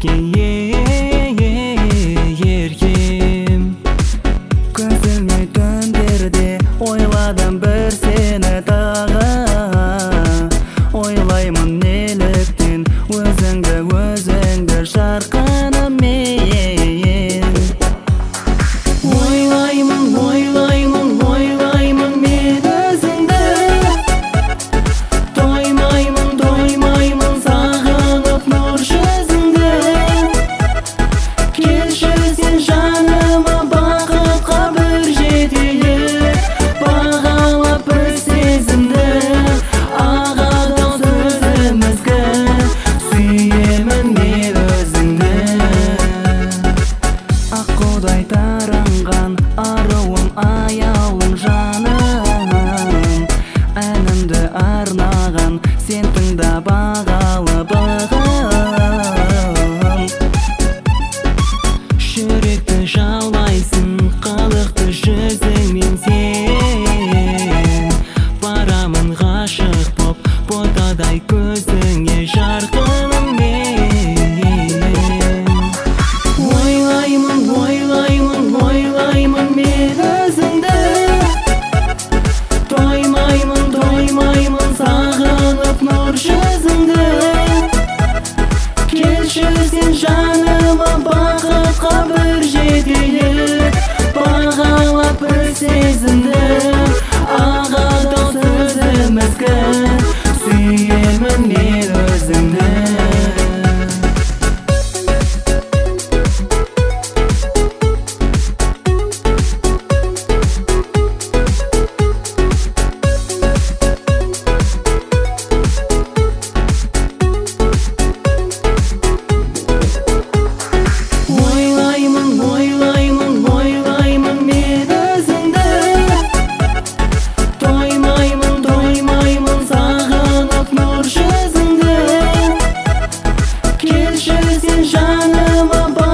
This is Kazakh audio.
сізге еркем. Көзіме түндерде ойладым бір сені тағы. Ойлаймын неліктен өзіңді жарқыным мен. Ойлаймын мен өзіңді. Тоймаймын сағынып нұр жүзіңді. Келші сен жаныма бақытқа бір жетейік. Бағалап бір сезімді, ағадау сөзімізді. Сүйемін мен өзіңді. Аққудай таранған аруым аяулым жаным. Әнімді арнаған сен тыңда бағалы бағым. Жүректі жаулайсың қылықты жүзіңмен сен. Барамын ғашық боп ботадай көзіңе жарқыным мен. Ойлаймын мен өзіңді. Тоймаймын сағынып нұр жүзіңді. Келші сен жаныма бақытқа бір жетейік. Бағалап бір сезімді, ағадау сөзімізді. Сүйемін мен өзіңді. Ойлаймын мен өзіңді. Тоймаймын сағынып нұр жүзіңді. Келші сен жаныма